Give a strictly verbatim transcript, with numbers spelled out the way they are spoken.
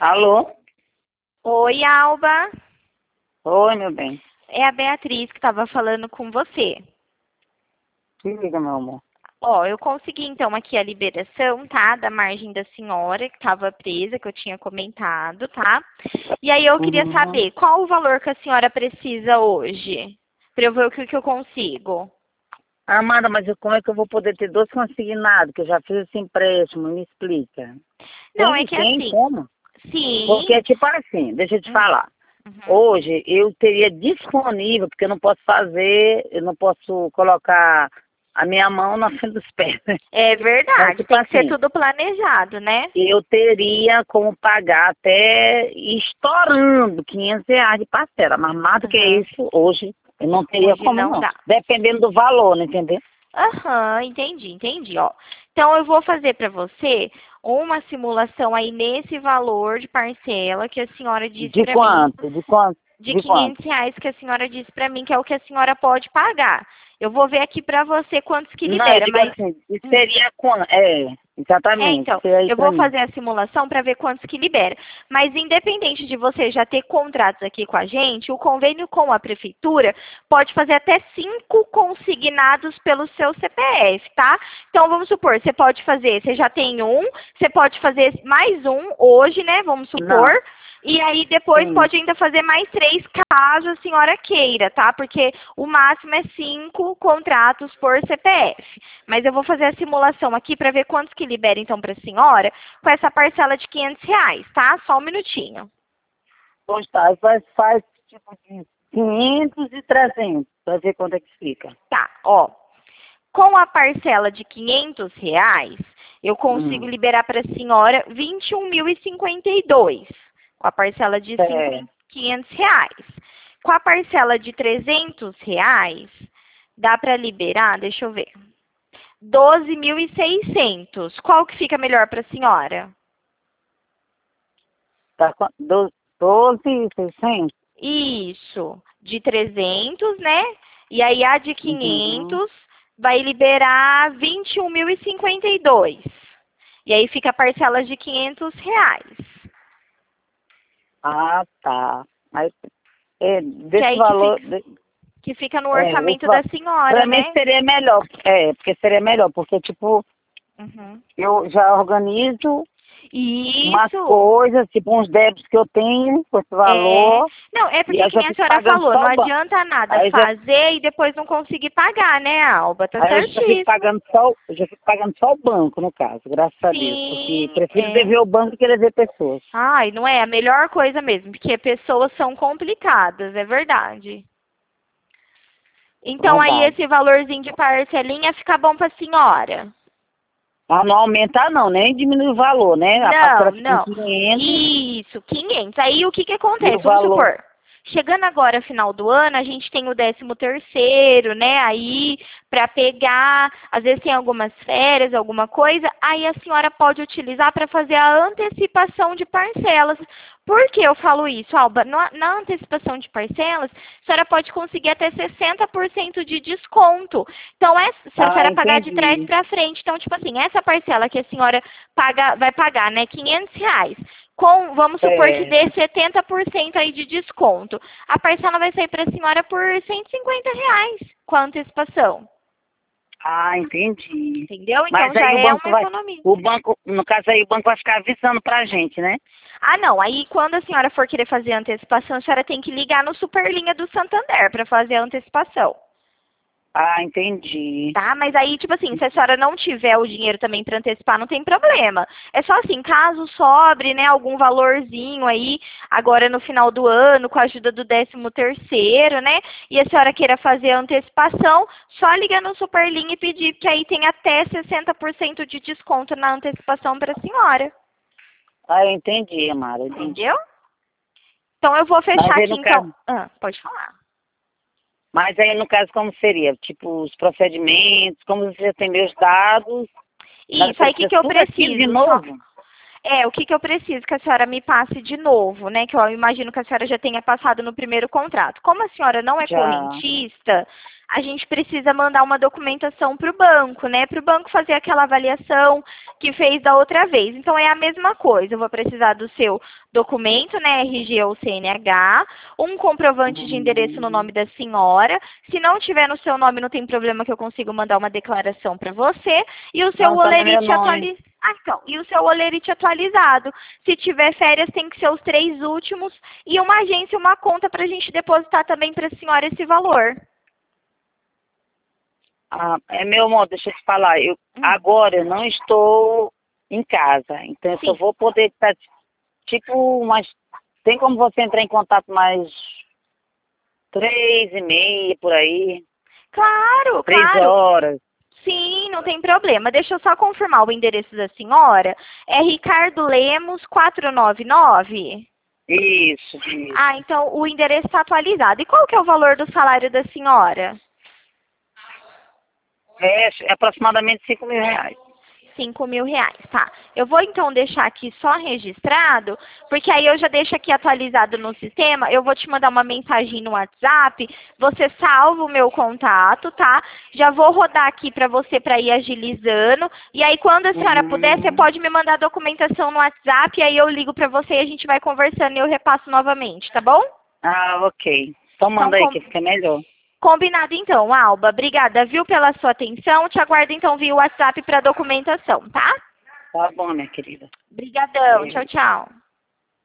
Alô? Oi, Alba. Oi, meu bem. É a Beatriz que estava falando com você. Que liga, meu amor. Ó, eu consegui então aqui a liberação, tá? Da margem da senhora que estava presa, que eu tinha comentado, tá? E aí eu queria Uhum. saber qual o valor que a senhora precisa hoje, para eu ver o que, que eu consigo. Amada, mas eu- como é que eu vou poder ter dois consignados, que eu já fiz esse empréstimo? Me explica. Não, é Tem, que tem assim, como? Porque, sim. tipo assim, deixa eu te Hum, falar. uhum. Hoje eu teria disponível, porque eu não posso fazer, eu não posso colocar a minha mão na frente dos pés, né? É Mas, verdade, tipo tem que ser assim, tudo planejado, né? eu teria como pagar até estourando quinhentos reais de parcela, mas mais do que Aham. isso, hoje eu não teria Hoje como não não. dá. Dependendo do valor, né, entendeu? Aham, entendi, entendi, ó. Então eu vou fazer para você uma simulação aí nesse valor de parcela que a senhora disse De para mim, quanto? De quanto? de De quanto? quinhentos reais que a senhora disse para mim que é o que a senhora pode pagar. Eu vou ver aqui para você quantos que Não, eu libera, digo mas assim, isso hum, seria quanto? É, é, exatamente, então, isso aí eu pra vou mim. fazer a simulação para ver quantos que libera. Mas independente de você já ter contratos aqui com a gente, o convênio com a prefeitura pode fazer até cinco consignados pelo seu C P F, tá? Então vamos supor, você pode fazer, você já tem um, você pode fazer mais um hoje, né? Vamos supor. Não, E aí depois sim. pode ainda fazer mais três caso a senhora queira, tá? Porque o máximo é cinco contratos por C P F. Mas eu vou fazer a simulação aqui para ver quantos que libera então para a senhora com essa parcela de quinhentos reais, tá? Só um minutinho. Pois tá, faz, faz tipo de quinhentos e trezentos, pra ver quanto é que fica. Tá, ó. Com a parcela de quinhentos reais, eu consigo Hum, liberar para a senhora vinte e um mil e cinquenta e dois. Com a parcela de é, cinquenta quinhentos reais. Com a parcela de trezentos reais, dá para liberar, deixa eu ver, doze mil e seiscentos. Qual que fica melhor para a senhora? tá com doze, doze, seiscentos? Isso, de trezentos, né? E aí a de Uhum. quinhentos vai liberar vinte e um mil e cinquenta e dois. E aí fica a parcela de quinhentos reais. Ah, tá. Mas é, Que desse aí que valor, fica, de- que fica no é, desse orçamento da valor, senhora, pra mim né? seria melhor, é, porque seria melhor, porque tipo, Uhum. eu já organizo umas Isso. coisas, tipo uns débitos que eu tenho com esse É. valor, Não, é e porque aí que já nem a fico senhora pagando falou, só não o banco. adianta nada Aí já, fazer e depois não conseguir pagar, né, Alba? Tá aí eu já fico certíssimo. pagando só, o- eu já fico pagando só o banco, no caso, graças a Deus, porque Sim, prefiro é. dever o banco que dever pessoas. Ai, não é a melhor coisa mesmo, porque pessoas são complicadas, é verdade. Então aí Verdade. esse valorzinho de parcelinha fica bom para a senhora. Ah, não aumentar não, nem diminui o valor, né? A Não, parcela fica em não. quinhentos Isso, quinhentos. Aí o que que e o acontece? Vamos valor. supor, chegando agora final do ano, a gente tem o décimo terceiro, né? Aí para pegar, às vezes tem algumas férias, alguma coisa, aí a senhora pode utilizar para fazer a antecipação de parcelas. Por que eu falo isso, Alba? Na, na antecipação de parcelas, a senhora pode conseguir até sessenta por cento de desconto. Então, é, se a Ah, senhora pagar de trás entendi. para frente, então, tipo assim, essa parcela que a senhora paga, vai pagar, né, quinhentos reais, com, vamos supor que É. dê setenta por cento aí de desconto. A parcela vai sair para a senhora por cento e cinquenta reais com a antecipação. Ah, entendi. Entendeu? Mas Então já aí o é banco uma vai, economia. o banco, no caso aí, o banco vai ficar avisando pra gente, né? Ah, não. Aí, quando a senhora for querer fazer a antecipação, a senhora tem que ligar no Superlinha do Santander para fazer a antecipação. Ah, entendi. Tá? Mas aí, tipo assim, se a senhora não tiver o dinheiro também para antecipar, não tem problema. É só assim, caso sobre, né, algum valorzinho aí, agora no final do ano, com a ajuda do décimo terceiro, né, e a senhora queira fazer a antecipação, só ligar no Superlinha e pedir, que aí tem até sessenta por cento de desconto na antecipação para a senhora. Ah, eu entendi, Amara, eu entendi. Entendeu? Então eu vou Mas fechar aí aqui no então. caso, Ah, pode falar. mas aí no caso como seria? Tipo, os procedimentos, como você já tem meus dados, mas Isso, aí o que, precisa que eu tudo aquilo de preciso? Só novo? É, o que, que eu preciso que a senhora me passe de novo, né? Que eu imagino que a senhora já tenha passado no primeiro contrato. Como a senhora não é Já. correntista, a gente precisa mandar uma documentação para o banco, né? Para o banco fazer aquela avaliação que fez da outra vez. Então, é a mesma coisa. Eu vou precisar do seu documento, né? R G ou C N H, um comprovante de endereço no nome da senhora. Se não tiver no seu nome, não tem problema que eu consigo mandar uma declaração para você. E o seu Não, tá no meu olerite nome. atualizado. Ah, então. E o seu olerite atualizado. Se tiver férias, tem que ser os três últimos. E uma agência, uma conta para a gente depositar também para a senhora esse valor. Ah, é meu amor, deixa eu te falar. Eu, Hum. Agora eu não estou em casa, então eu só Sim. vou poder estar, tipo, mais. Tem como você entrar em contato mais três e meia por aí? Claro, Três claro. horas. Sim, não tem problema. Deixa eu só confirmar o endereço da senhora. É Ricardo Lemos quatrocentos e noventa e nove? Isso, isso. Ah, então o endereço está atualizado. E qual que é o valor do salário da senhora? É, é aproximadamente cinco mil reais. Cinco mil reais, tá. Eu vou então deixar aqui só registrado, porque aí eu já deixo aqui atualizado no sistema, eu vou te mandar uma mensagem no WhatsApp, você salva o meu contato, tá? Já vou rodar aqui para você para ir agilizando, e aí quando a senhora Uhum. puder, você pode me mandar a documentação no WhatsApp, e aí eu ligo para você e a gente vai conversando e eu repasso novamente, tá bom? Ah, ok. Então Então, manda aí com... que fica melhor. Combinado então, Alba. Obrigada, viu, pela sua atenção. Te aguardo então via WhatsApp para documentação, tá? Tá bom, minha querida. Obrigadão. É. Tchau, tchau.